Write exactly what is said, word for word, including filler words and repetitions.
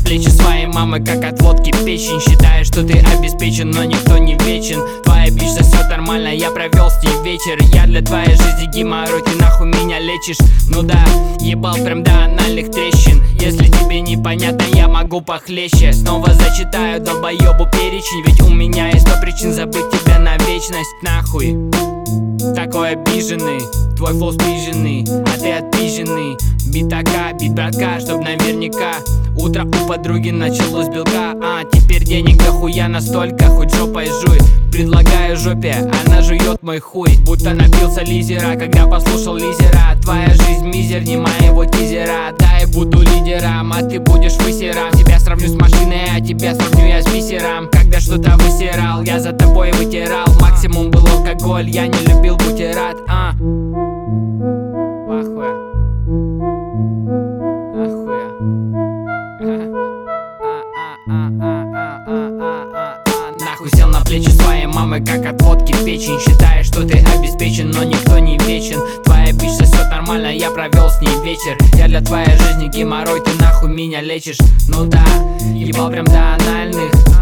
плечи своей мамы, как от водки печень. Считаешь, что ты обеспечен, но никто не вечен. Твоя бичка, все нормально, я провел с ней вечер. Я для твоей жизни геморрой, ты нахуй меня лечишь. Ну да, ебал прям до анальных трещин. Если тебе непонятно, я могу похлеще. Снова зачитаю долбоебу перечень, ведь у меня есть сто причин забыть тебя на вечность. Нахуй такой обиженный, твой флоу спиженный, а ты отпиженный. Бит така, бит братка, чтоб наверняка утро у подруги началось белка. А теперь денег дохуя настолько, хоть жопой жуй. Предлагаю жопе, она жует мой хуй. Будто напился лизера, когда послушал лизера. Твоя жизнь мизер, не моего тизера. Да, я буду лидером, а ты будешь высером. Тебя сравню с машиной, а тебя сравню я с бисером. Когда что-то высирал, я за тобой вытирал. Максимум был алкоголь, я не любил бутерат. А Ахуя. Ахуя. Нахуй сел на плечи своей мамы, как от водки печень. Считаешь, что ты обеспечен, но никто не вечен. Твоя бичка, все нормально, я провел с ней вечер. Я для твоей жизни геморрой, ты нахуй меня лечишь. Ну да, ебал прям до анальных